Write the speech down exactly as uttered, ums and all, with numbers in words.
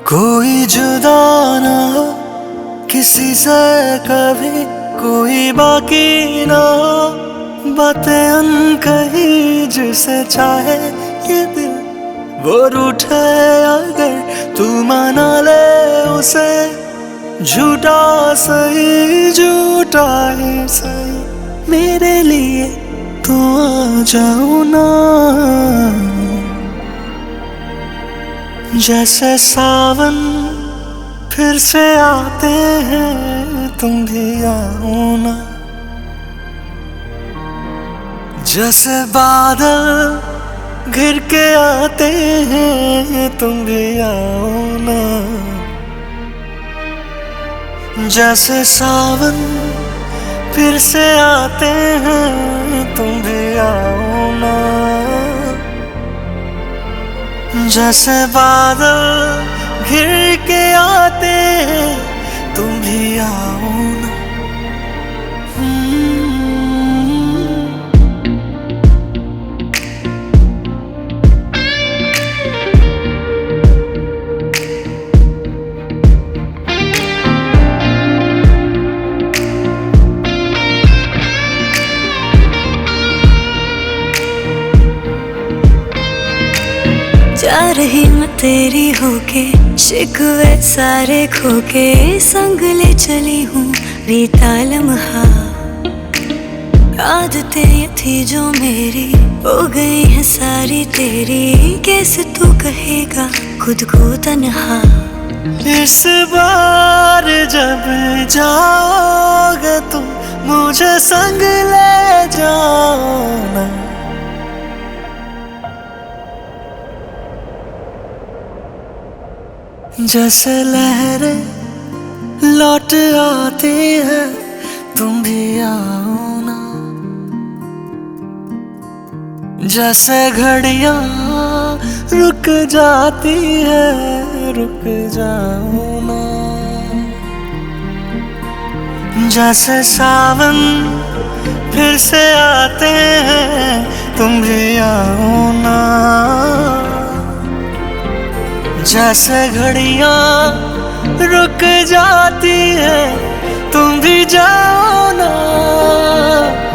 कोई जुदा ना हो किसी से कभी, कोई बाकी ना हो बातें अनकही, जिसे चाहे ये दिल वो रूठे अगर तू मना ले उसे। झूठा सही झूठा ही सही मेरे लिए तो आ जाओ ना। जैसे सावन फिर से आते हैं तुम भी आओ ना। जैसे बादल घिर के आते हैं तुम भी आओ ना। जैसे सावन फिर से आते हैं तुम भी आओ ना। जैसे बादल घिर के आते हैं तुम भी आओ ना। जा रही मैं तेरी होके, शिकवे सारे खोके, संग ले चली हूँ बीता लम्हा। आदतें ये थी जो मेरी हो गई है सारी तेरी, कैसे तू कहेगा खुद को तन्हा। इस बार जब जाओगे तुम मुझे संग ले जाना। जैसे लहरें लौट आती है तुम भी आओ ना। जैसे घड़ियां रुक जाती है रुक जाओ ना। जैसे सावन फिर से आते हैं तुम भी आओ ना। जैसे घड़ियां रुक जाती है तुम भी जाओ ना।